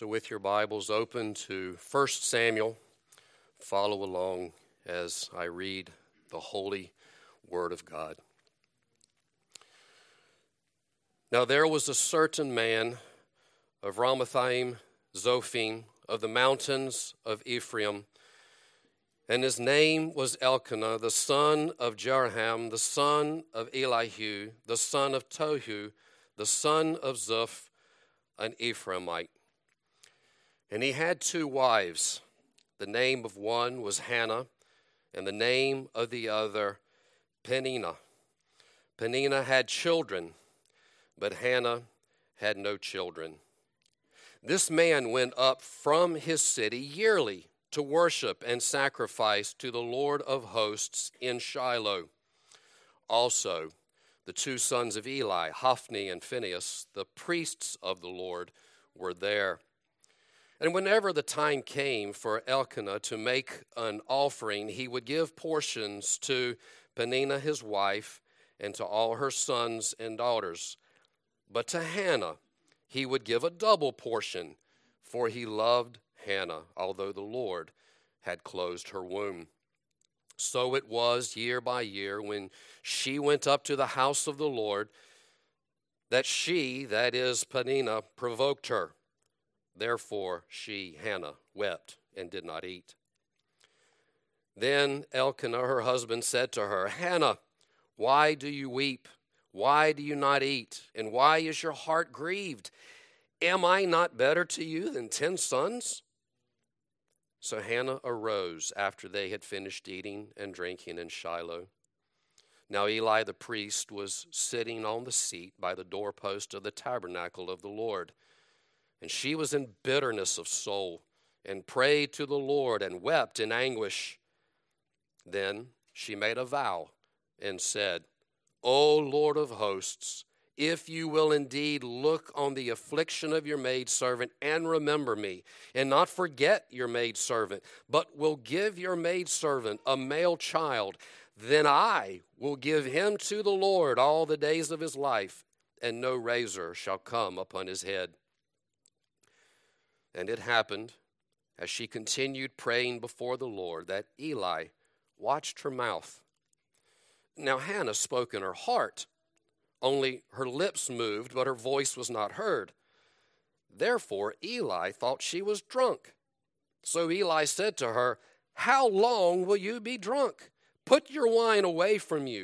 So with your Bibles open to 1 Samuel, follow along as I read the holy word of God. Now there was a certain man of Ramathaim Zophim of the mountains of Ephraim, and his name was Elkanah, the son of Jeraham, the son of Elihu, the son of Tohu, the son of Zuph, an Ephraimite. And he had two wives. The name of one was Hannah, and the name of the other Peninnah. Peninnah had children, but Hannah had no children. This man went up from his city yearly to worship and sacrifice to the Lord of hosts in Shiloh. Also, the two sons of Eli, Hophni and Phinehas, the priests of the Lord, were there. And whenever the time came for Elkanah to make an offering, he would give portions to Peninnah his wife and to all her sons and daughters. But to Hannah he would give a double portion, for he loved Hannah, although the Lord had closed her womb. So it was year by year when she went up to the house of the Lord that she, that is Peninnah, provoked her. Therefore she, Hannah, wept and did not eat. Then Elkanah, her husband, said to her, Hannah, why do you weep? Why do you not eat? And why is your heart grieved? Am I not better to you than 10 sons? So Hannah arose after they had finished eating and drinking in Shiloh. Now Eli the priest was sitting on the seat by the doorpost of the tabernacle of the Lord. And she was in bitterness of soul and prayed to the Lord and wept in anguish. Then she made a vow and said, O Lord of hosts, if you will indeed look on the affliction of your maidservant and remember me, and not forget your maidservant, but will give your maidservant a male child, then I will give him to the Lord all the days of his life, and no razor shall come upon his head. And it happened, as she continued praying before the Lord, that Eli watched her mouth. Now Hannah spoke in her heart, only her lips moved, but her voice was not heard. Therefore Eli thought she was drunk. So Eli said to her, How long will you be drunk? Put your wine away from you.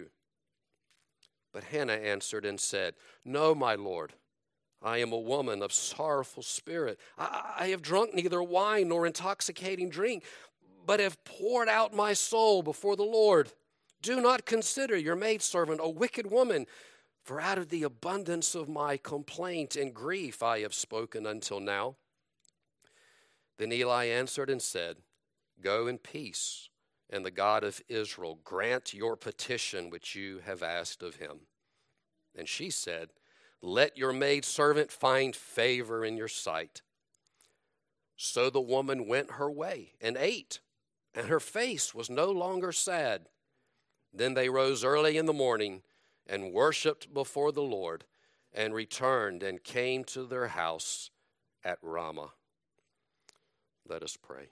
But Hannah answered and said, No, my Lord. I am a woman of sorrowful spirit. I have drunk neither wine nor intoxicating drink, but have poured out my soul before the Lord. Do not consider your maidservant a wicked woman, for out of the abundance of my complaint and grief I have spoken until now. Then Eli answered and said, Go in peace, and the God of Israel grant your petition which you have asked of him. And she said, Let your maidservant find favor in your sight. So the woman went her way and ate, and her face was no longer sad. Then they rose early in the morning and worshipped before the Lord, and returned and came to their house at Ramah. Let us pray.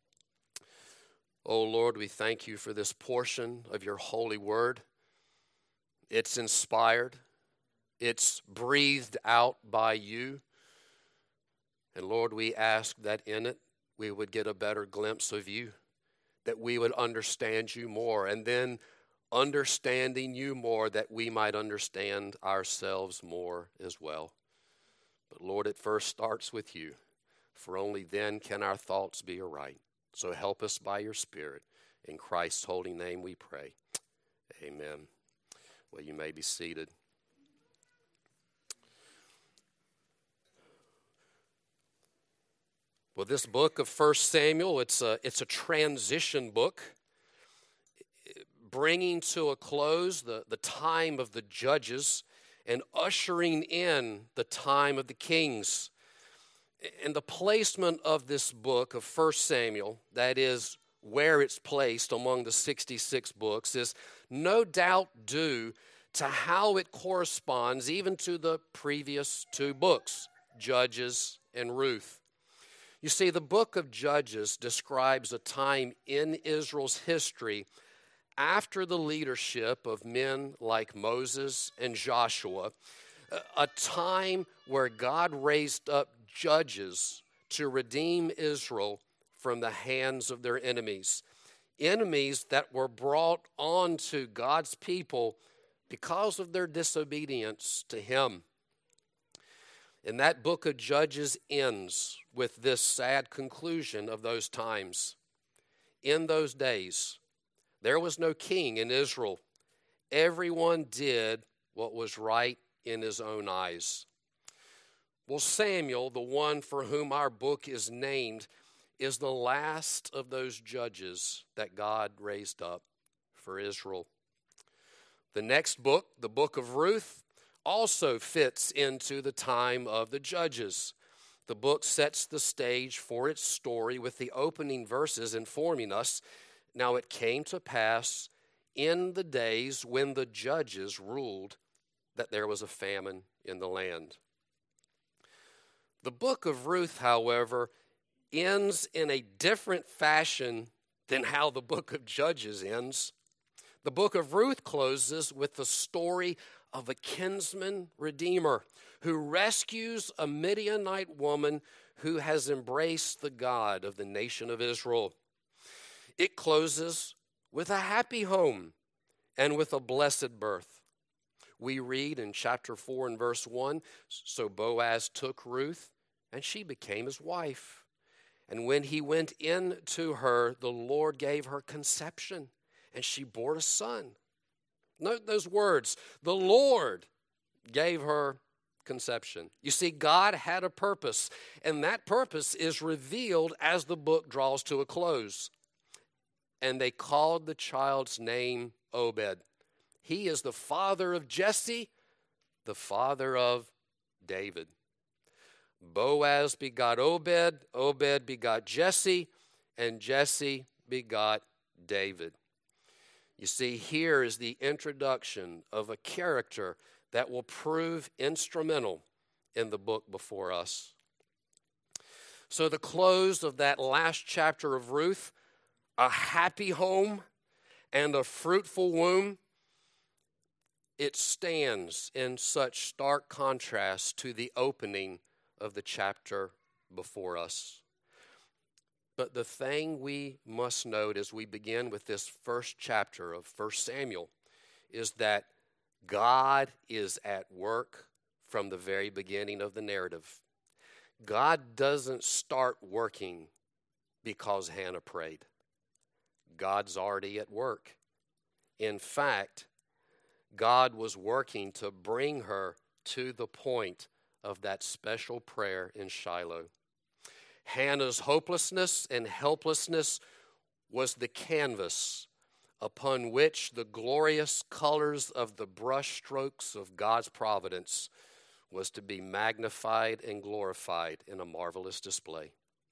O Lord, we thank you for this portion of your holy word. It's inspired. It's breathed out by you. And Lord, we ask that in it we would get a better glimpse of you, that we would understand you more, and then understanding you more, that we might understand ourselves more as well. But Lord, it first starts with you, for only then can our thoughts be aright. So help us by your Spirit. In Christ's holy name we pray. Amen. Well, you may be seated. Well, this book of 1 Samuel, it's a transition book, bringing to a close the time of the judges and ushering in the time of the kings. And the placement of this book of 1 Samuel, that is where it's placed among the 66 books, is no doubt due to how it corresponds even to the previous two books, Judges and Ruth. You see, the book of Judges describes a time in Israel's history after the leadership of men like Moses and Joshua, a time where God raised up judges to redeem Israel from the hands of their enemies. Enemies that were brought onto God's people because of their disobedience to Him. And that book of Judges ends with this sad conclusion of those times. In those days, there was no king in Israel. Everyone did what was right in his own eyes. Well, Samuel, the one for whom our book is named, is the last of those judges that God raised up for Israel. The next book, the book of Ruth, also fits into the time of the judges. The book sets the stage for its story with the opening verses informing us, "Now it came to pass in the days when the judges ruled that there was a famine in the land." The book of Ruth, however, ends in a different fashion than how the book of Judges ends. The book of Ruth closes with the story of a kinsman redeemer who rescues a Midianite woman who has embraced the God of the nation of Israel. It closes with a happy home and with a blessed birth. We read in chapter 4 and verse 1, "So Boaz took Ruth, and she became his wife. And when he went in to her, the Lord gave her conception, and she bore a son." Note those words, the Lord gave her conception. You see, God had a purpose, and that purpose is revealed as the book draws to a close. And they called the child's name Obed. He is the father of Jesse, the father of David. Boaz begot Obed, Obed begot Jesse, and Jesse begot David. You see, here is the introduction of a character that will prove instrumental in the book before us. So the close of that last chapter of Ruth, a happy home and a fruitful womb, it stands in such stark contrast to the opening of the chapter before us. But the thing we must note as we begin with this first chapter of 1 Samuel is that God is at work from the very beginning of the narrative. God doesn't start working because Hannah prayed. God's already at work. In fact, God was working to bring her to the point of that special prayer in Shiloh. Hannah's hopelessness and helplessness was the canvas upon which the glorious colors of the brushstrokes of God's providence was to be magnified and glorified in a marvelous display.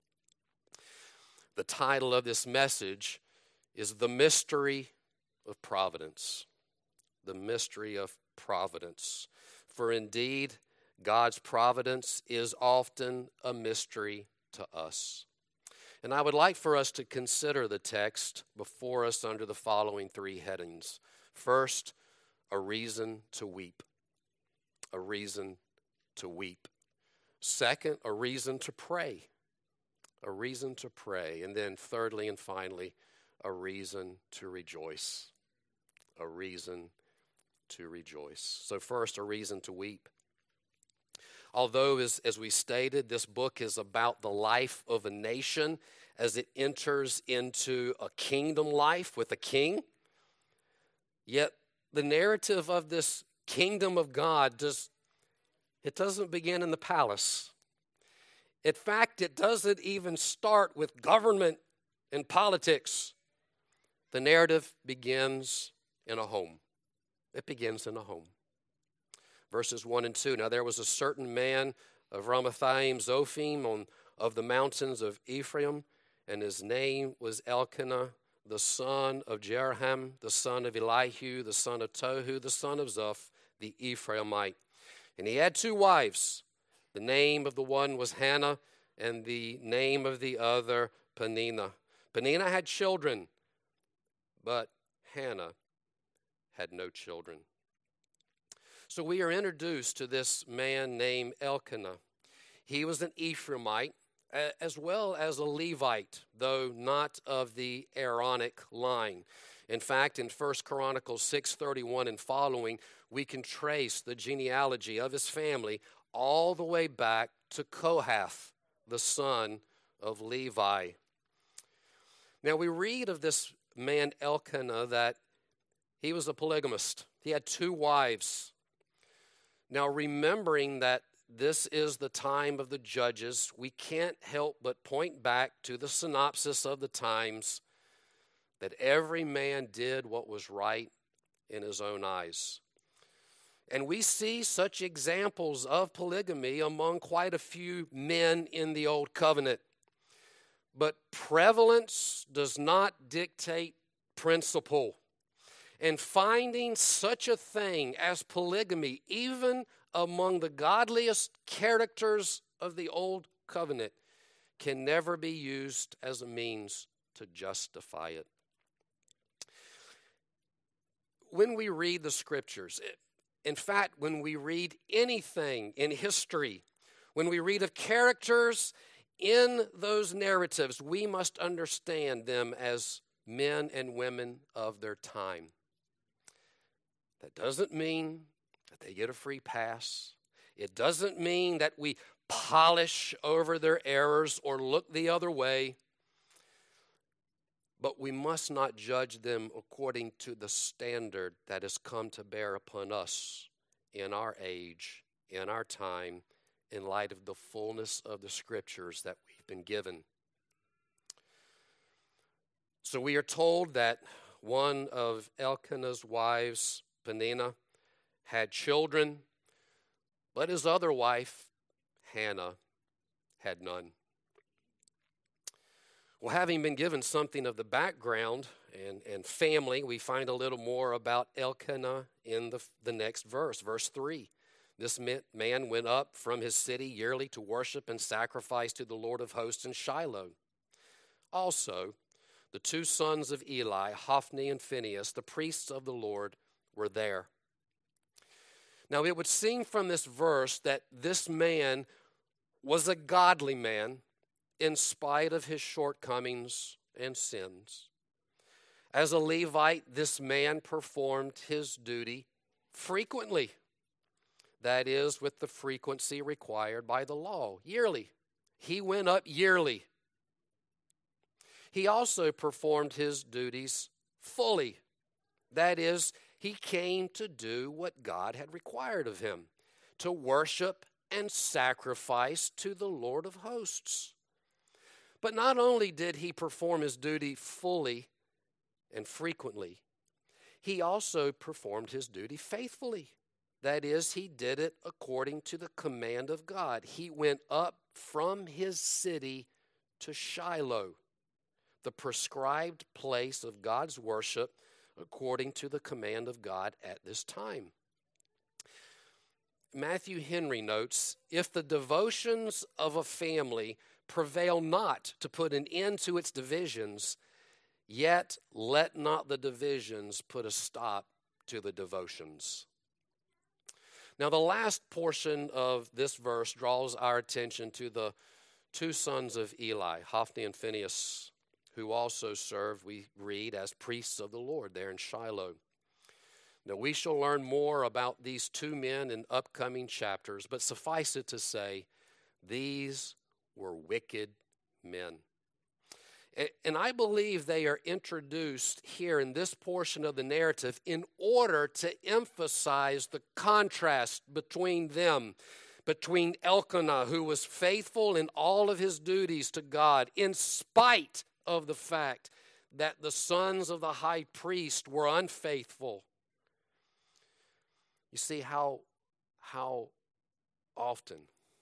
The title of this message is The Mystery of Providence. The mystery of providence. For indeed, God's providence is often a mystery to us. And I would like for us to consider the text before us under the following three headings. First, a reason to weep. A reason to weep. Second, a reason to pray. A reason to pray. And then thirdly and finally, a reason to rejoice. A reason to rejoice. So first, a reason to weep. Although, as we stated, this book is about the life of a nation as it enters into a kingdom life with a king, yet the narrative of this kingdom of God doesn't begin in the palace. In fact, it doesn't even start with government and politics. The narrative begins in a home. It begins in a home. Verses 1 and 2. Now there was a certain man of Ramathaim Zophim of the mountains of Ephraim, and his name was Elkanah, the son of Jeroham, the son of Elihu, the son of Tohu, the son of Zoph, the Ephraimite. And he had two wives. The name of the one was Hannah, and the name of the other Peninnah. Peninnah had children, but Hannah had no children. So we are introduced to this man named Elkanah. He was an Ephraimite as well as a Levite, though not of the Aaronic line. In fact, in 1 Chronicles 6:31 and following, we can trace the genealogy of his family all the way back to Kohath, the son of Levi. Now we read of this man Elkanah that he was a polygamist. He had 2 wives. Now remembering that this is the time of the judges, we can't help but point back to the synopsis of the times that every man did what was right in his own eyes. And we see such examples of polygamy among quite a few men in the Old Covenant. But prevalence does not dictate principle. And finding such a thing as polygamy, even among the godliest characters of the Old Covenant, can never be used as a means to justify it. When we read the Scriptures, in fact, when we read anything in history, when we read of characters in those narratives, we must understand them as men and women of their time. That doesn't mean that they get a free pass. It doesn't mean that we polish over their errors or look the other way. But we must not judge them according to the standard that has come to bear upon us in our age, in our time, in light of the fullness of the Scriptures that we've been given. So we are told that one of Elkanah's wives, Peninnah, had children, but his other wife, Hannah, had none. Well, having been given something of the background and family, we find a little more about Elkanah in the next verse, verse 3. This man went up from his city yearly to worship and sacrifice to the Lord of hosts in Shiloh. Also, the 2 sons of Eli, Hophni and Phinehas, the priests of the Lord, were there. Now, it would seem from this verse that this man was a godly man in spite of his shortcomings and sins. As a Levite, this man performed his duty frequently. That is, with the frequency required by the law, yearly. He went up yearly. He also performed his duties fully. That is, he came to do what God had required of him, to worship and sacrifice to the Lord of hosts. But not only did he perform his duty fully and frequently, he also performed his duty faithfully. That is, he did it according to the command of God. He went up from his city to Shiloh, the prescribed place of God's worship according to the command of God at this time. Matthew Henry notes, if the devotions of a family prevail not to put an end to its divisions, yet let not the divisions put a stop to the devotions. Now, the last portion of this verse draws our attention to the 2 sons of Eli, Hophni and Phinehas, who also served, we read, as priests of the Lord there in Shiloh. Now, we shall learn more about these 2 men in upcoming chapters, but suffice it to say, these were wicked men. And I believe they are introduced here in this portion of the narrative in order to emphasize the contrast between them, between Elkanah, who was faithful in all of his duties to God, in spite of the fact that the sons of the high priest were unfaithful. You see how often,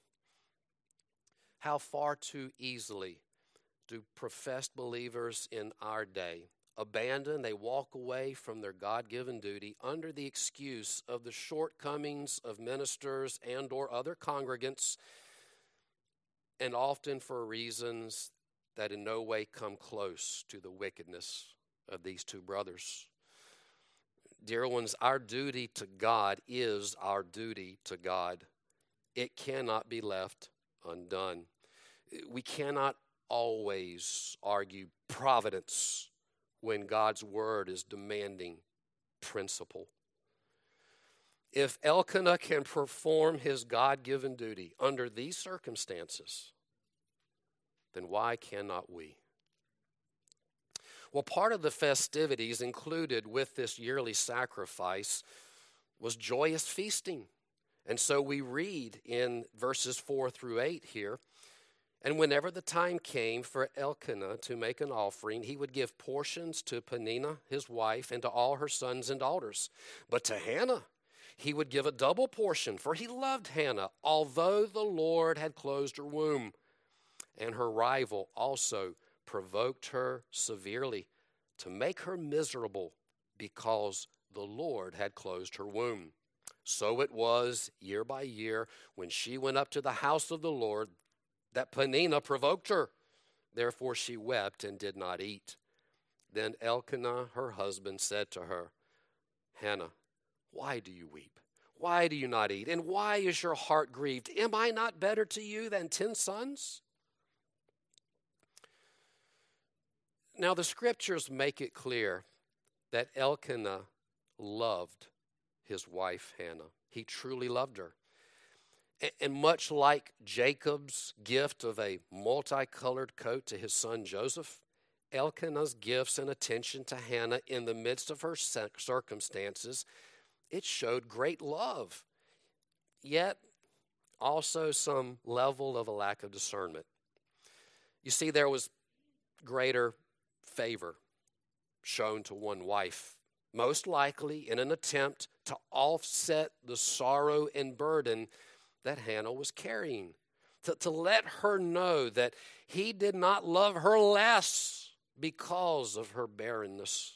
how far too easily do professed believers in our day they walk away from their God-given duty under the excuse of the shortcomings of ministers and or other congregants, and often for reasons that in no way come close to the wickedness of these two brothers. Dear ones, our duty to God is our duty to God. It cannot be left undone. We cannot always argue providence when God's word is demanding principle. If Elkanah can perform his God-given duty under these circumstances, then why cannot we? Well, part of the festivities included with this yearly sacrifice was joyous feasting. And so we read in verses 4 through 8 here, and whenever the time came for Elkanah to make an offering, he would give portions to Peninnah, his wife, and to all her sons and daughters. But to Hannah, he would give a double portion, for he loved Hannah, although the Lord had closed her womb. And her rival also provoked her severely to make her miserable because the Lord had closed her womb. So it was year by year when she went up to the house of the Lord that Peninnah provoked her. Therefore she wept and did not eat. Then Elkanah, her husband, said to her, Hannah, why do you weep? Why do you not eat? And why is your heart grieved? Am I not better to you than 10 sons? Now the scriptures make it clear that Elkanah loved his wife Hannah. He truly loved her. And much like Jacob's gift of a multicolored coat to his son Joseph, Elkanah's gifts and attention to Hannah in the midst of her circumstances, it showed great love, yet also some level of a lack of discernment. You see, there was greater favor shown to one wife, most likely in an attempt to offset the sorrow and burden that Hannah was carrying, to let her know that he did not love her less because of her barrenness.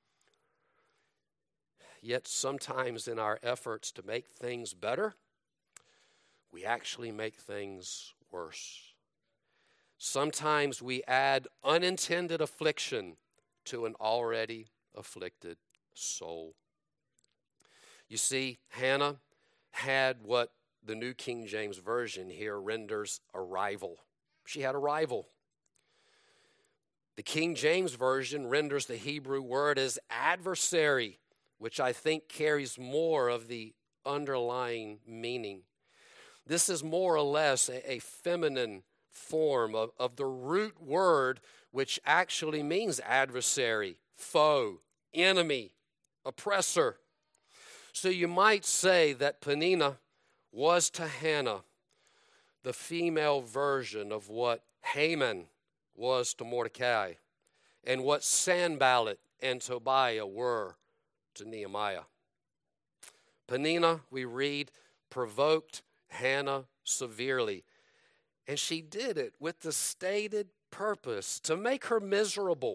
Yet sometimes in our efforts to make things better, we actually make things worse. Sometimes we add unintended affliction to an already afflicted soul. You see, Hannah had what the New King James Version here renders a rival. She had a rival. The King James Version renders the Hebrew word as adversary, which I think carries more of the underlying meaning. This is more or less a feminine form of the root word, which actually means adversary, foe, enemy, oppressor. So you might say that Peninnah was to Hannah the female version of what Haman was to Mordecai and what Sanballat and Tobiah were to Nehemiah. Peninnah, we read, provoked Hannah severely, and she did it with the stated purpose to make her miserable.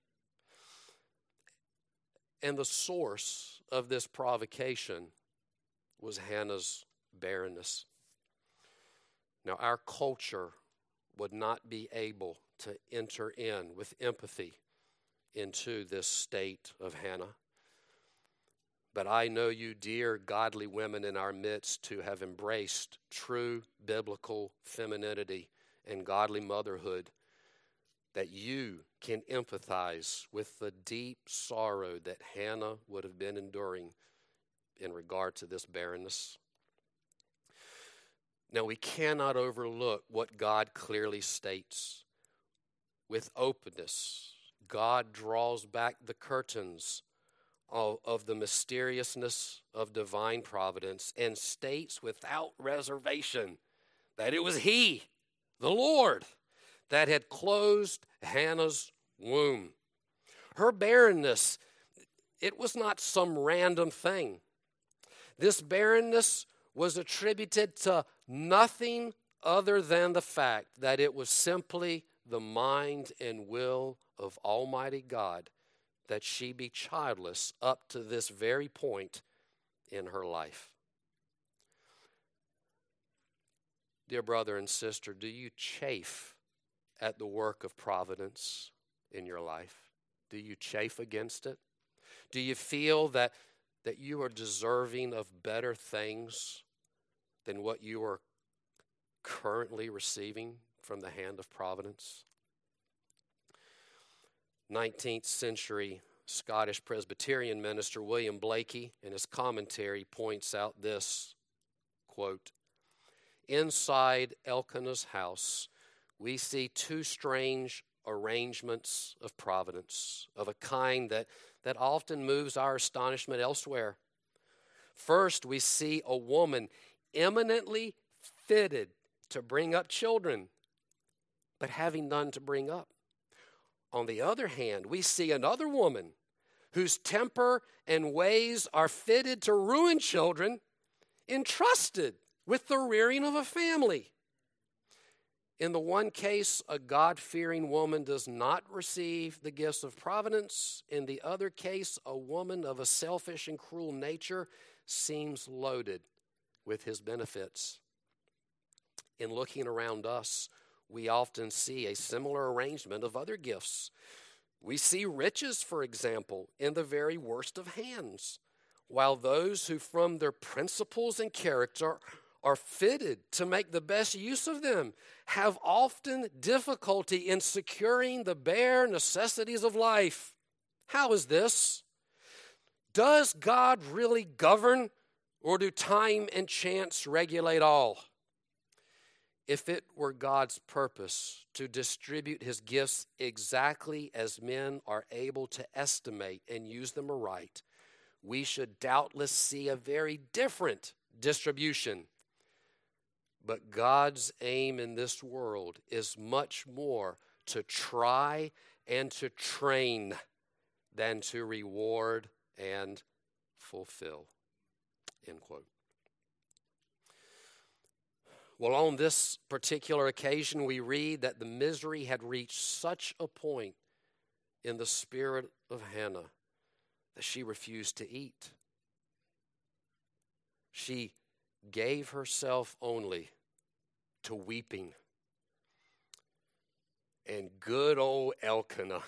And the source of this provocation was Hannah's barrenness. Now, our culture would not be able to enter in with empathy into this state of Hannah. But I know you, dear godly women in our midst, who have embraced true biblical femininity and godly motherhood, that you can empathize with the deep sorrow that Hannah would have been enduring in regard to this barrenness. Now, we cannot overlook what God clearly states. With openness, God draws back the curtains of the mysteriousness of divine providence and states without reservation that it was He, the Lord, that had closed Hannah's womb. Her barrenness, it was not some random thing. This barrenness was attributed to nothing other than the fact that it was simply the mind and will of Almighty God that she be childless up to this very point in her life. Dear brother and sister, do you chafe at the work of providence in your life? Do you chafe against it? Do you feel that you are deserving of better things than what you are currently receiving from the hand of providence? 19th century Scottish Presbyterian minister William Blakey, in his commentary, points out this, quote, "Inside Elkanah's house, we see two strange arrangements of providence, of a kind that often moves our astonishment elsewhere. First, we see a woman eminently fitted to bring up children, but having none to bring up. On the other hand, we see another woman whose temper and ways are fitted to ruin children, entrusted with the rearing of a family. In the one case, a God-fearing woman does not receive the gifts of providence. In the other case, a woman of a selfish and cruel nature seems loaded with his benefits. In looking around us, we often see a similar arrangement of other gifts. We see riches, for example, in the very worst of hands, while those who from their principles and character are fitted to make the best use of them have often difficulty in securing the bare necessities of life. How is this? Does God really govern, or do time and chance regulate all? If it were God's purpose to distribute his gifts exactly as men are able to estimate and use them aright, we should doubtless see a very different distribution. But God's aim in this world is much more to try and to train than to reward and fulfill." End quote. Well, on this particular occasion, we read that the misery had reached such a point in the spirit of Hannah that she refused to eat. She gave herself only to weeping. And good old Elkanah,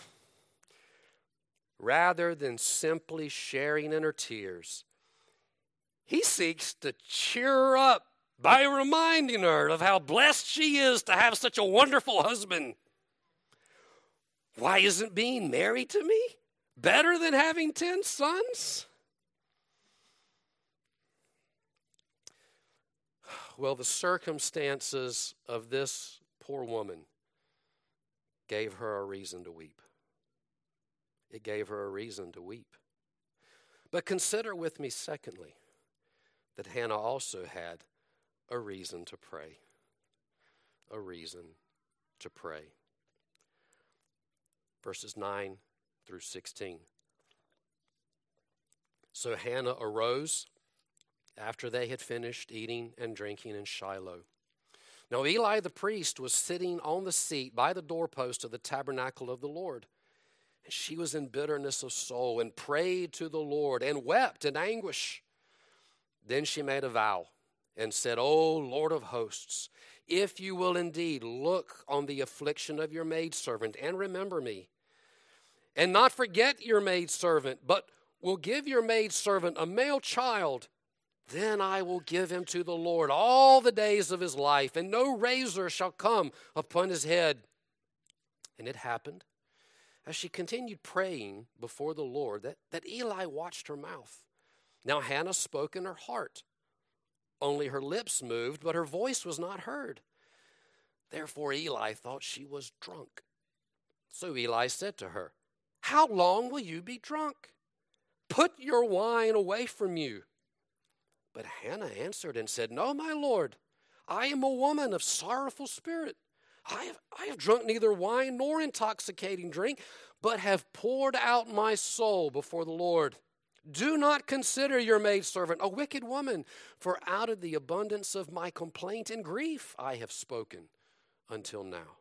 rather than simply sharing in her tears, he seeks to cheer her up by reminding her of how blessed she is to have such a wonderful husband. Why isn't being married to me better than having 10 sons? Well, the circumstances of this poor woman gave her a reason to weep. It gave her a reason to weep. But consider with me, secondly, that Hannah also had a reason to pray. A reason to pray. Verses 9 through 16. So Hannah arose after they had finished eating and drinking in Shiloh. Now Eli the priest was sitting on the seat by the doorpost of the tabernacle of the Lord. And she was in bitterness of soul and prayed to the Lord and wept in anguish. Then she made a vow and said, "O Lord of hosts, if you will indeed look on the affliction of your maidservant and remember me, and not forget your maidservant, but will give your maidservant a male child, then I will give him to the Lord all the days of his life, and no razor shall come upon his head." And it happened, as she continued praying before the Lord, that Eli watched her mouth. Now Hannah spoke in her heart. Only her lips moved, but her voice was not heard. Therefore Eli thought she was drunk. So Eli said to her, "How long will you be drunk? Put your wine away from you." But Hannah answered and said, "No, my Lord, I am a woman of sorrowful spirit. I have drunk neither wine nor intoxicating drink, but have poured out my soul before the Lord. Do not consider your maidservant a wicked woman, for out of the abundance of my complaint and grief I have spoken until now."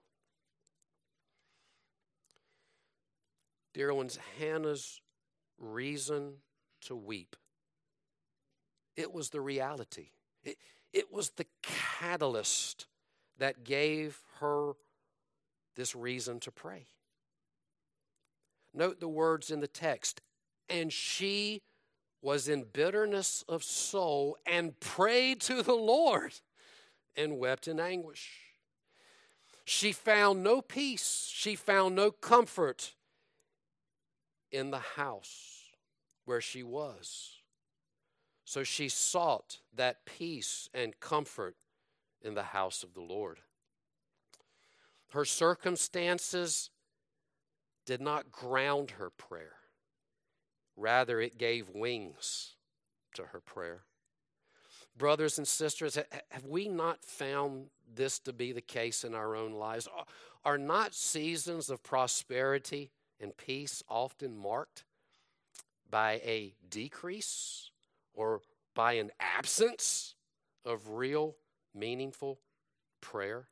Dear ones, Hannah's reason to weep, it was the reality. It was the catalyst that gave her this reason to pray. Note the words in the text. And she was in bitterness of soul and prayed to the Lord and wept in anguish. She found no peace. She found no comfort in the house where she was. So she sought that peace and comfort in the house of the Lord. Her circumstances did not ground her prayer. Rather, it gave wings to her prayer. Brothers and sisters, have we not found this to be the case in our own lives? Are not seasons of prosperity and peace often marked by a decrease or by an absence of real, meaningful prayer?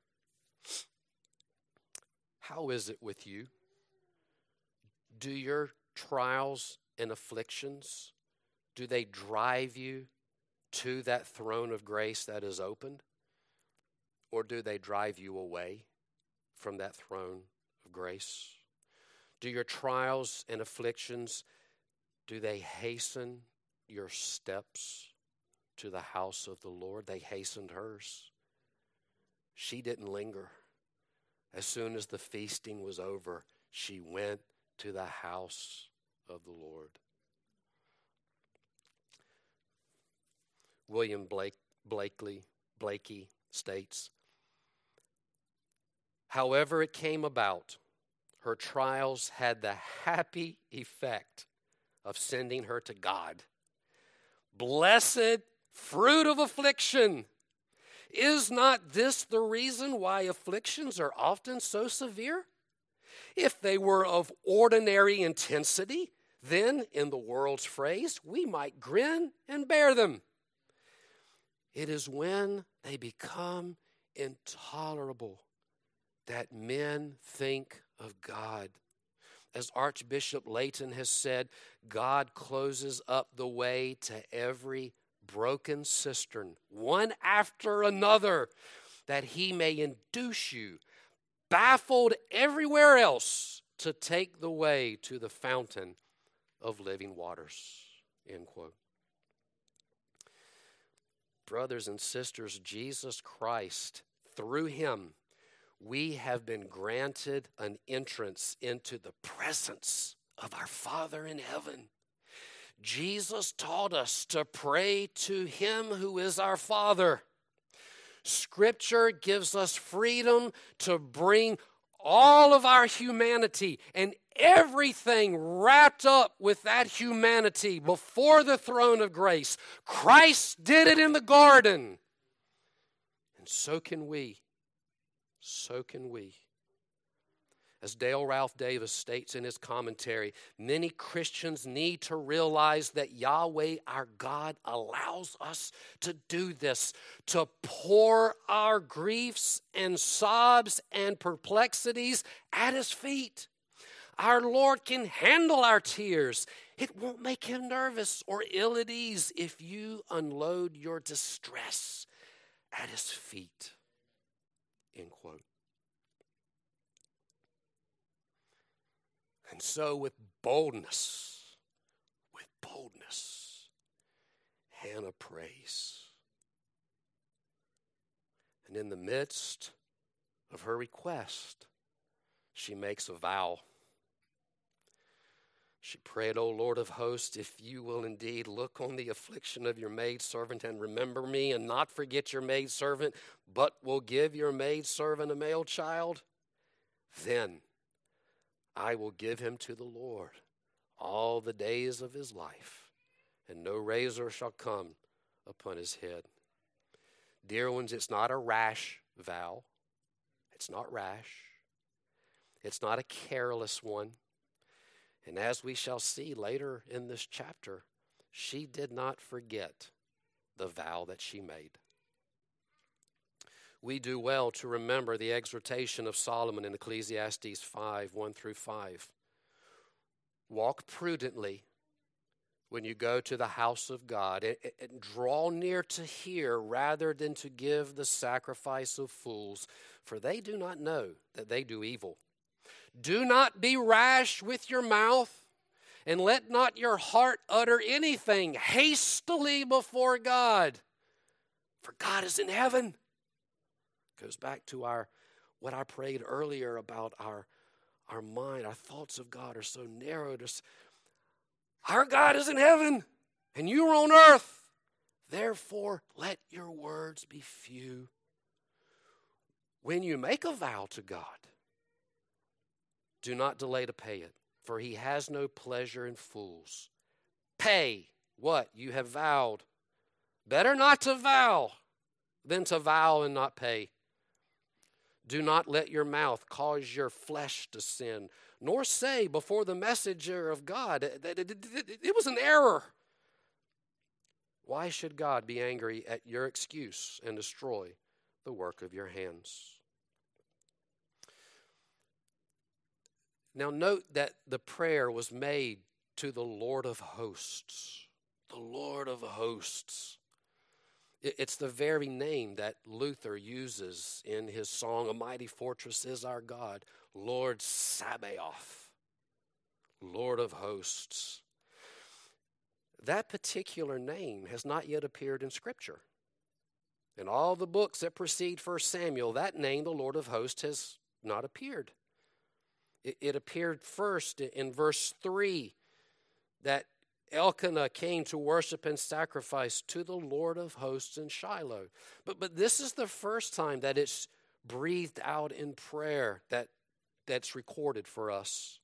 How is it with you? Do your trials and afflictions, do they drive you to that throne of grace that is opened? Or do they drive you away from that throne of grace? Do your trials and afflictions, do they hasten your steps to the house of the Lord? They hastened hers. She didn't linger. As soon as the feasting was over, she went to the house of the Lord. William Blakey states, however it came about, her trials had the happy effect of sending her to God. Blessed fruit of affliction! Is not this the reason why afflictions are often so severe? If they were of ordinary intensity, then, in the world's phrase, we might grin and bear them. It is when they become intolerable that men think of God. As Archbishop Layton has said, God closes up the way to every broken cistern, one after another, that he may induce you, baffled everywhere else, to take the way to the fountain of living waters. End quote. Brothers and sisters, Jesus Christ, through him, we have been granted an entrance into the presence of our Father in heaven. Jesus taught us to pray to him who is our Father. Scripture gives us freedom to bring all of our humanity and everything wrapped up with that humanity before the throne of grace. Christ did it in the garden. And so can we. So can we. As Dale Ralph Davis states in his commentary, many Christians need to realize that Yahweh, our God, allows us to do this, to pour our griefs and sobs and perplexities at his feet. Our Lord can handle our tears. It won't make him nervous or ill at ease if you unload your distress at his feet. End quote. And so with boldness, Hannah prays. And in the midst of her request, she makes a vow. She prayed, O Lord of hosts, if you will indeed look on the affliction of your maidservant and remember me and not forget your maidservant, but will give your maidservant a male child, then I will give him to the Lord all the days of his life, and no razor shall come upon his head. Dear ones, it's not a rash vow. It's not rash. It's not a careless one. And as we shall see later in this chapter, she did not forget the vow that she made. We do well to remember the exhortation of Solomon in Ecclesiastes 5, 1 through 5. Walk prudently when you go to the house of God, and draw near to hear rather than to give the sacrifice of fools, for they do not know that they do evil. Do not be rash with your mouth, and let not your heart utter anything hastily before God, for God is in heaven. Goes back to what I prayed earlier about our mind. Our thoughts of God are so narrow. Our God is in heaven, and you are on earth. Therefore, let your words be few. When you make a vow to God, do not delay to pay it, for he has no pleasure in fools. Pay what you have vowed. Better not to vow than to vow and not pay. Do not let your mouth cause your flesh to sin, nor say before the messenger of God that it was an error. Why should God be angry at your excuse and destroy the work of your hands? Now note that the prayer was made to the Lord of hosts. The Lord of hosts. It's the very name that Luther uses in his song, "A Mighty Fortress is Our God," Lord Sabaoth, Lord of hosts. That particular name has not yet appeared in Scripture. In all the books that precede 1 Samuel, that name, the Lord of hosts, has not appeared. It appeared first in verse 3 that Elkanah came to worship and sacrifice to the Lord of hosts in Shiloh. But this is the first time that it's breathed out in prayer that's recorded for us.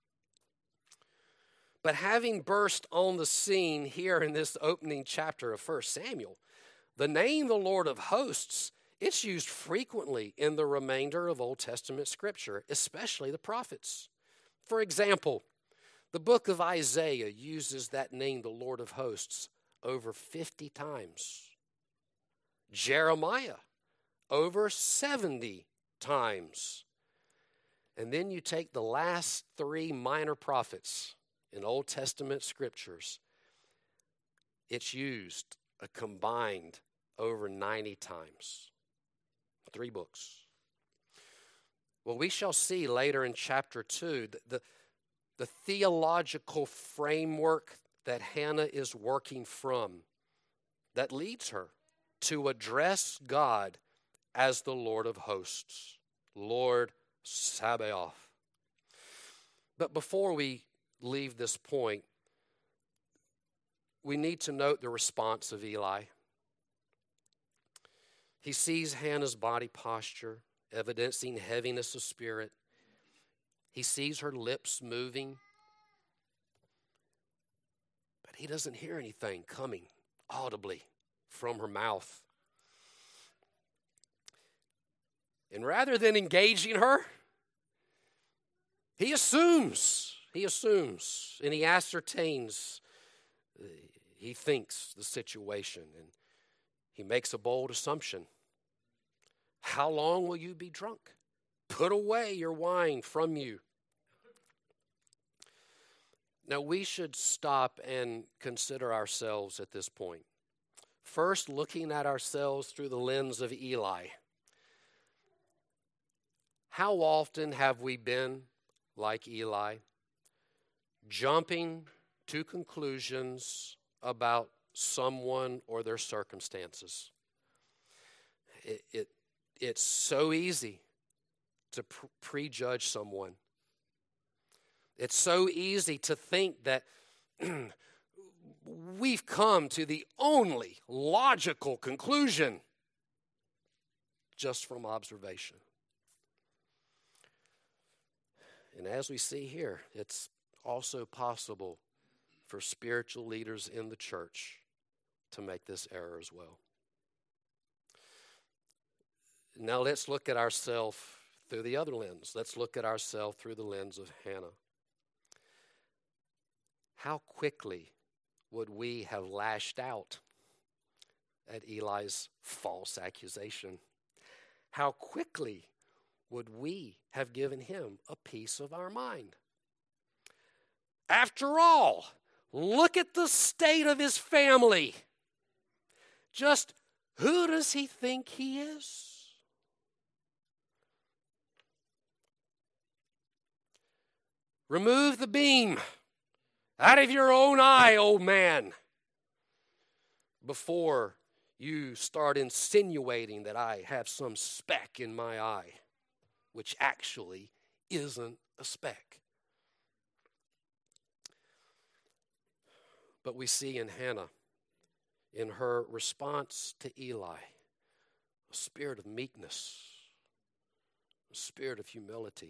But having burst on the scene here in this opening chapter of 1 Samuel, the name the Lord of hosts, it's used frequently in the remainder of Old Testament Scripture, especially the prophets. For example, the book of Isaiah uses that name, the Lord of hosts, over 50 times. Jeremiah, over 70 times. And then you take the last 3 minor prophets in Old Testament Scriptures, it's used a combined over 90 times. 3 books. Well, we shall see later in chapter 2 the theological framework that Hannah is working from that leads her to address God as the Lord of hosts, Lord Sabaoth. But before we leave this point, we need to note the response of Eli. He sees Hannah's body posture, evidencing heaviness of spirit. He sees her lips moving, but he doesn't hear anything coming audibly from her mouth. And rather than engaging her, he assumes, and he ascertains, he thinks the situation, and he makes a bold assumption. How long will you be drunk? Put away your wine from you. Now, we should stop and consider ourselves at this point. First, looking at ourselves through the lens of Eli. How often have we been like Eli, jumping to conclusions about someone or their circumstances? It's so easy to prejudge someone. It's so easy to think that we've come to the only logical conclusion just from observation. And as we see here, it's also possible for spiritual leaders in the church to make this error as well. Now let's look at ourselves through the other lens. Let's look at ourselves through the lens of Hannah. How quickly would we have lashed out at Eli's false accusation? How quickly would we have given him a piece of our mind? After all, Look at the state of his family. Just who does he think he is? Remove the beam out of your own eye, old man, before you start insinuating that I have some speck in my eye, which actually isn't a speck. But we see in Hannah, in her response to Eli, a spirit of meekness, a spirit of humility.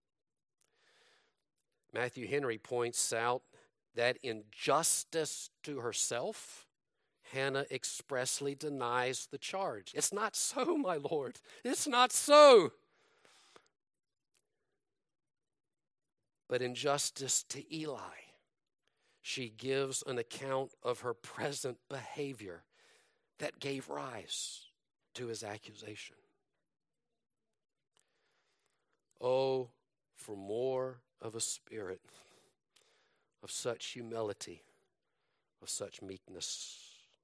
Matthew Henry points out that in justice to herself, Hannah expressly denies the charge. It's not so, my Lord. It's not so. But in justice to Eli, she gives an account of her present behavior that gave rise to his accusation. Oh, for more of a spirit of such humility, of such meekness.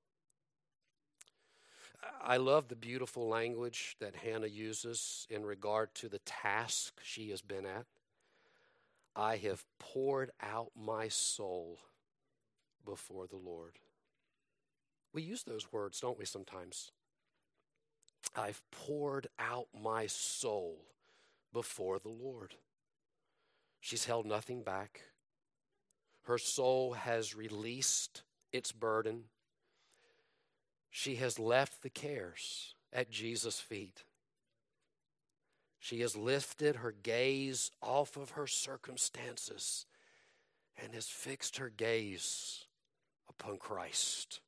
I love the beautiful language that Hannah uses in regard to the task she has been at. I have poured out my soul before the Lord. We use those words, don't we, sometimes? I've poured out my soul before the Lord. She's held nothing back. Her soul has released its burden. She has left the cares at Jesus' feet. She has lifted her gaze off of her circumstances and has fixed her gaze upon Christ.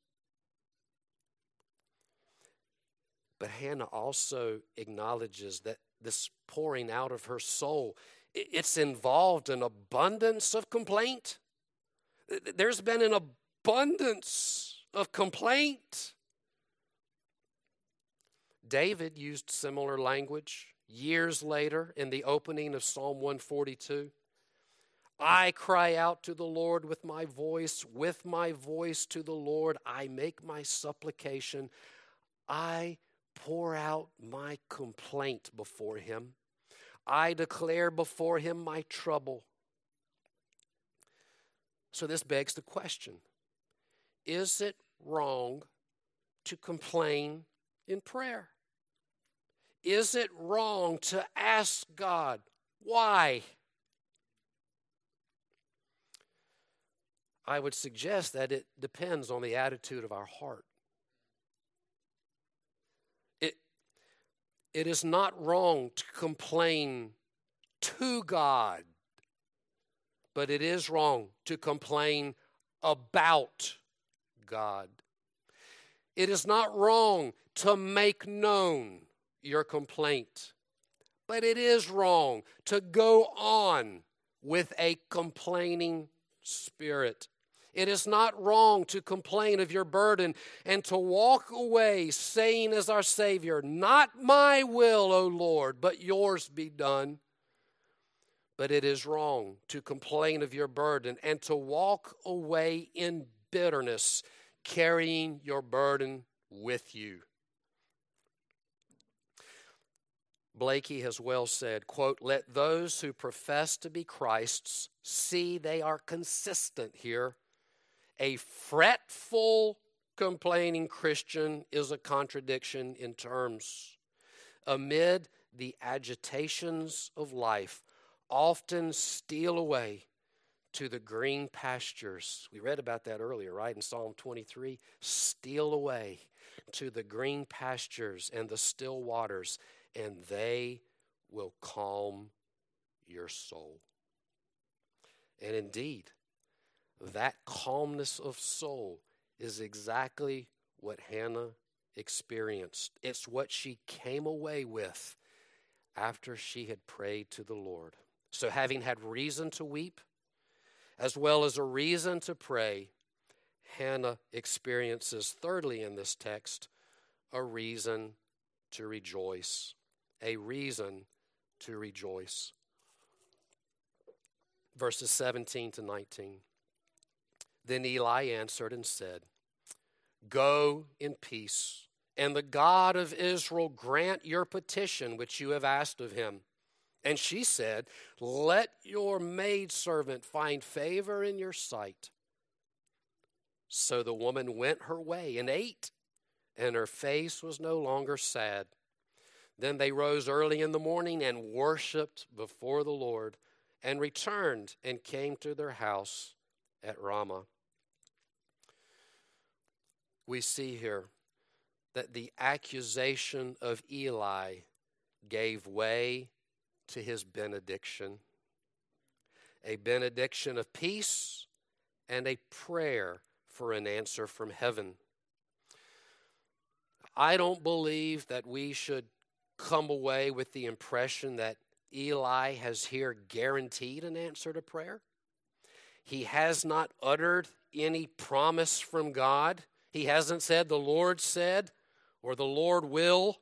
But Hannah also acknowledges that this pouring out of her soul, it's involved an abundance of complaint. There's been an abundance of complaint. David used similar language years later in the opening of Psalm 142. I cry out to the Lord with my voice to the Lord I make my supplication. I pour out my complaint before him. I declare before him my trouble. So this begs the question, is it wrong to complain in prayer? Is it wrong to ask God why? I would suggest that it depends on the attitude of our heart. It is not wrong to complain to God, but it is wrong to complain about God. It is not wrong to make known your complaint, but it is wrong to go on with a complaining spirit. It is not wrong to complain of your burden and to walk away saying as our Savior, not my will, O Lord, but yours be done. But it is wrong to complain of your burden and to walk away in bitterness, carrying your burden with you. Blakey has well said, quote, let those who profess to be Christ's see they are consistent here. A fretful, complaining Christian is a contradiction in terms. Amid the agitations of life, often steal away to the green pastures. We read about that earlier, right, in Psalm 23. Steal away to the green pastures and the still waters, and they will calm your soul. And indeed, that calmness of soul is exactly what Hannah experienced. It's what she came away with after she had prayed to the Lord. So having had reason to weep, as well as a reason to pray, Hannah experiences, thirdly in this text, a reason to rejoice. A reason to rejoice. Verses 17 to 19. Then Eli answered and said, Go in peace, and the God of Israel grant your petition which you have asked of him. And she said, Let your maidservant find favor in your sight. So the woman went her way and ate, and her face was no longer sad. Then they rose early in the morning and worshipped before the Lord, and returned and came to their house at Ramah. We see here that the accusation of Eli gave way to his benediction, a benediction of peace and a prayer for an answer from heaven. I don't believe that we should come away with the impression that Eli has here guaranteed an answer to prayer. He has not uttered any promise from God. He hasn't said, the Lord said, or the Lord will.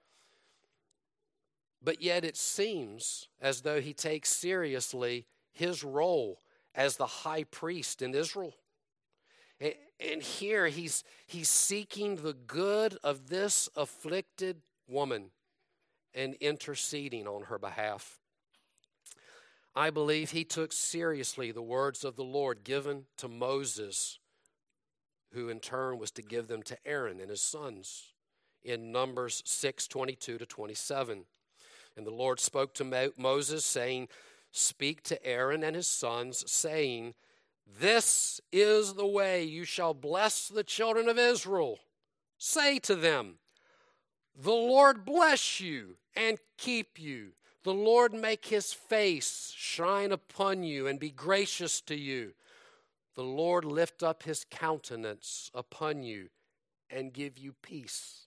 But yet it seems as though he takes seriously his role as the high priest in Israel. And here he's seeking the good of this afflicted woman and interceding on her behalf. I believe he took seriously the words of the Lord given to Moses, who in turn was to give them to Aaron and his sons in Numbers 6:22-27. And the Lord spoke to Moses, saying, Speak to Aaron and his sons, saying, This is the way you shall bless the children of Israel. Say to them, The Lord bless you and keep you. The Lord make his face shine upon you and be gracious to you. The Lord lift up his countenance upon you and give you peace.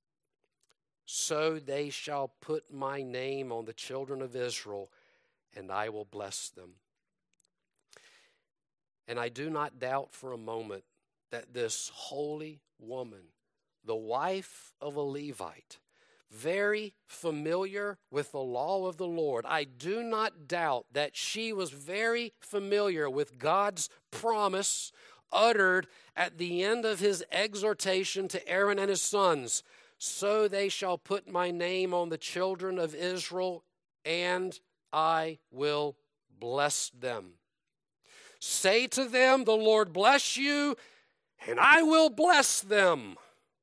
So they shall put my name on the children of Israel, and I will bless them. And I do not doubt for a moment that this holy woman, the wife of a Levite, very familiar with the law of the Lord, I do not doubt that she was very familiar with God's promise uttered at the end of his exhortation to Aaron and his sons. So they shall put my name on the children of Israel, and I will bless them. Say to them, the Lord bless you, and I will bless them.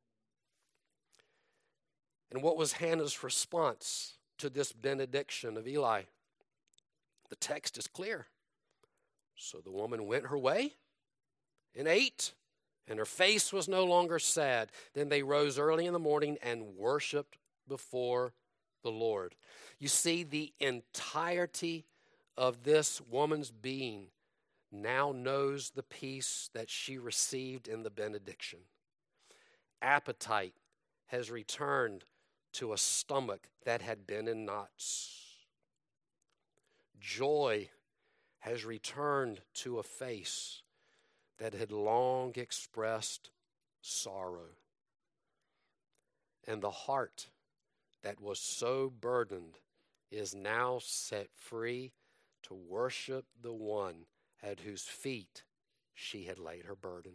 And what was Hannah's response to this benediction of Eli? The text is clear. So the woman went her way and ate, and her face was no longer sad. Then they rose early in the morning and worshiped before the Lord. You see, the entirety of this woman's being now knows the peace that she received in the benediction. Appetite has returned to a stomach that had been in knots. Joy has returned to a face that had long expressed sorrow. And the heart that was so burdened is now set free to worship the one at whose feet she had laid her burden.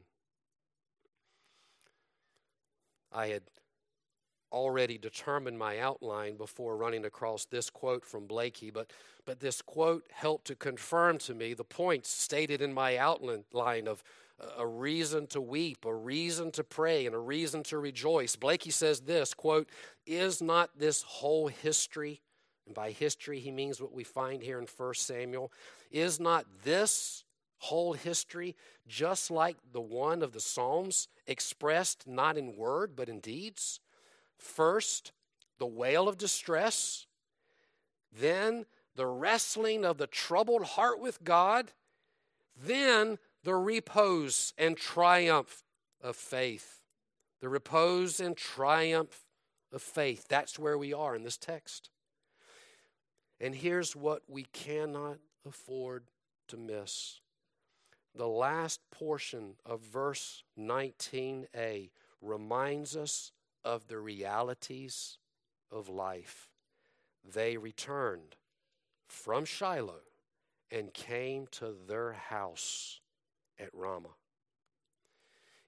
I had already determined my outline before running across this quote from Blakey, but this quote helped to confirm to me the points stated in my outline of a reason to weep, a reason to pray, and a reason to rejoice. Blakey says this, quote, "Is not this whole history," and by history he means what we find here in 1 Samuel, "is not this whole history just like the one of the Psalms, expressed not in word but in deeds? First, the wail of distress, then the wrestling of the troubled heart with God, then the repose and triumph of faith." The repose and triumph of faith. That's where we are in this text. And here's what we cannot afford to miss. The last portion of verse 19a reminds us of the realities of life. They returned from Shiloh and came to their house at Ramah.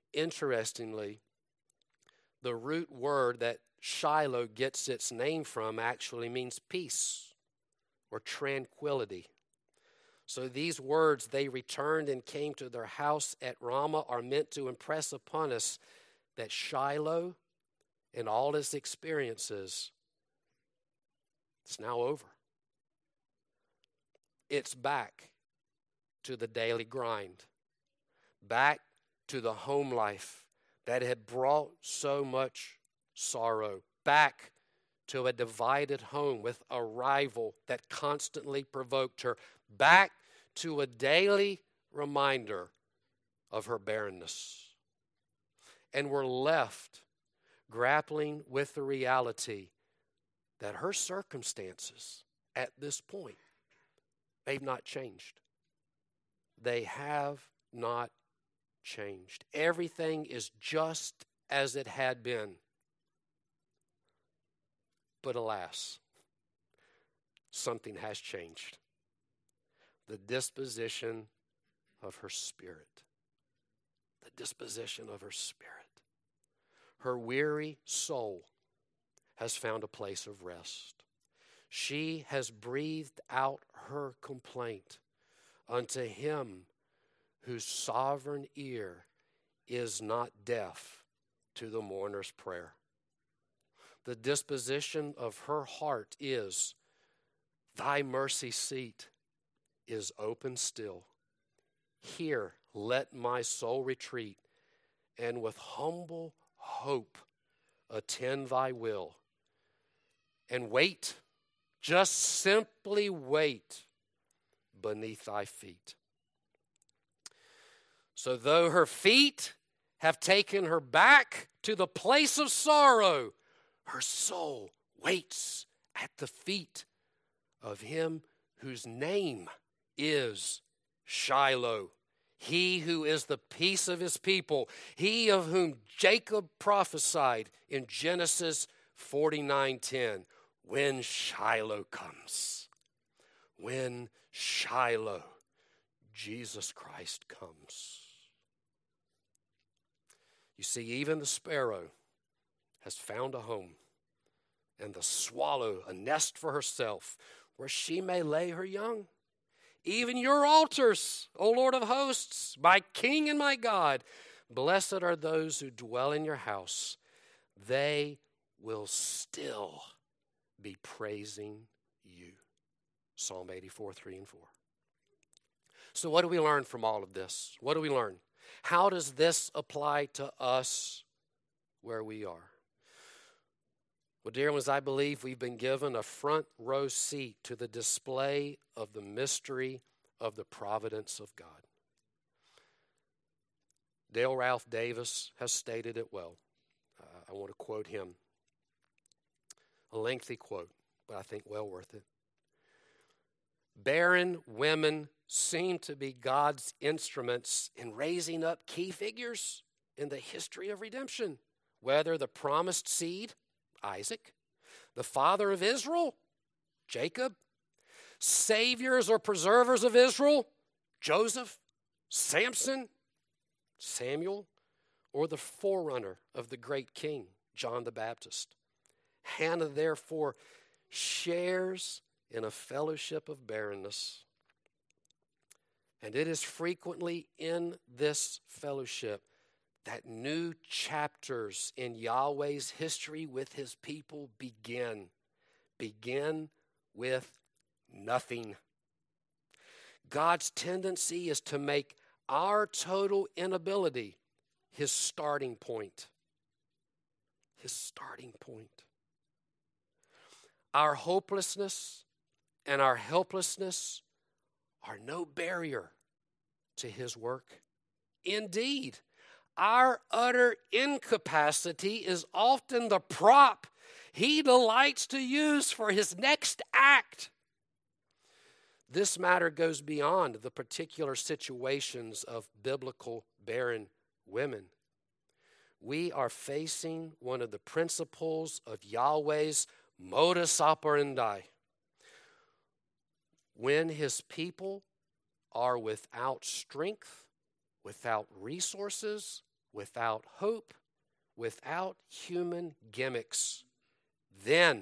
Interestingly, the root word that Shiloh gets its name from actually means peace or tranquility. So these words, they returned and came to their house at Ramah, are meant to impress upon us that Shiloh and all its experiences, it's now over. It's back to the daily grind, back to the home life that had brought so much sorrow, back to a divided home with a rival that constantly provoked her, back to a daily reminder of her barrenness. And we're left grappling with the reality that her circumstances at this point, they've not changed. They have not changed. Everything is just as it had been. But alas, something has changed. The disposition of her spirit. The disposition of her spirit. Her weary soul has found a place of rest. She has breathed out her complaint unto him whose sovereign ear is not deaf to the mourner's prayer. The disposition of her heart is, thy mercy seat is open still. Here let my soul retreat, and with humble hope attend thy will. And wait, just simply wait beneath thy feet. So though her feet have taken her back to the place of sorrow, her soul waits at the feet of him whose name is Shiloh, he who is the peace of his people, he of whom Jacob prophesied in Genesis 49:10. When Shiloh comes, when Shiloh, Jesus Christ comes. You see, even the sparrow has found a home, and the swallow a nest for herself where she may lay her young. Even your altars, O Lord of hosts, my King and my God, blessed are those who dwell in your house. They will still be praising you. Psalm 84, 3 and 4. So what do we learn from all of this? What do we learn? How does this apply to us where we are? Well, dear ones, I believe we've been given a front row seat to the display of the mystery of the providence of God. Dale Ralph Davis has stated it well. I want to quote him. A lengthy quote, but I think well worth it. Barren women seem to be God's instruments in raising up key figures in the history of redemption, whether the promised seed, Isaac, the father of Israel, Jacob, saviors or preservers of Israel, Joseph, Samson, Samuel, or the forerunner of the great king, John the Baptist. Hannah, therefore, shares in a fellowship of barrenness. And it is frequently in this fellowship that new chapters in Yahweh's history with his people begin with nothing. God's tendency is to make our total inability his starting point. His starting point. Our hopelessness and our helplessness are no barrier to his work. Indeed, our utter incapacity is often the prop he delights to use for his next act. This matter goes beyond the particular situations of biblical barren women. We are facing one of the principles of Yahweh's modus operandi. When his people are without strength, without resources, without hope, without human gimmicks. Then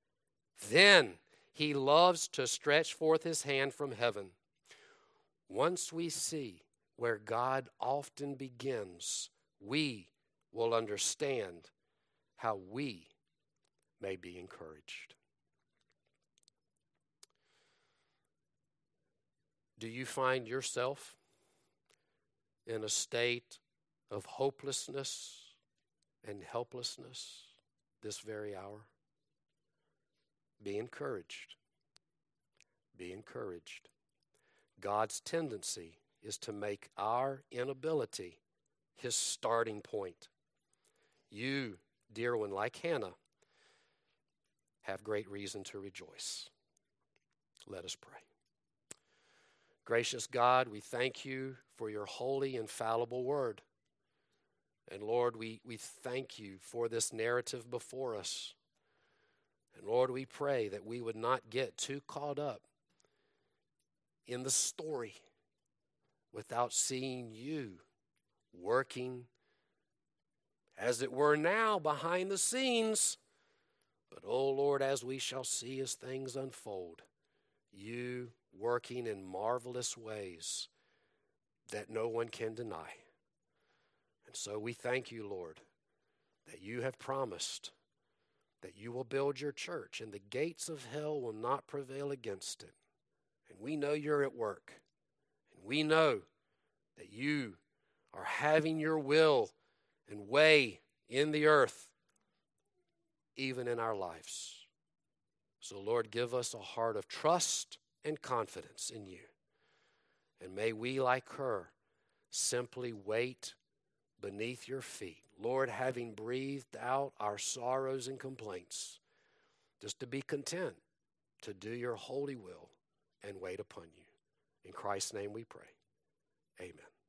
he loves to stretch forth his hand from heaven. Once we see where God often begins, we will understand how we may be encouraged. Do you find yourself in a state of hopelessness and helplessness this very hour? Be encouraged. Be encouraged. God's tendency is to make our inability his starting point. You, dear one, like Hannah, have great reason to rejoice. Let us pray. Gracious God, we thank you for your holy, infallible word. And Lord, we thank you for this narrative before us. And Lord, we pray that we would not get too caught up in the story without seeing you working, as it were now, behind the scenes. But, oh Lord, as we shall see as things unfold, you working in marvelous ways that no one can deny. And so we thank you, Lord, that you have promised that you will build your church and the gates of hell will not prevail against it. And we know you're at work. And we know that you are having your will and way in the earth, even in our lives. So, Lord, give us a heart of trust and confidence in you. And may we, like her, simply wait beneath your feet. Lord, having breathed out our sorrows and complaints, just to be content to do your holy will and wait upon you. In Christ's name we pray. Amen.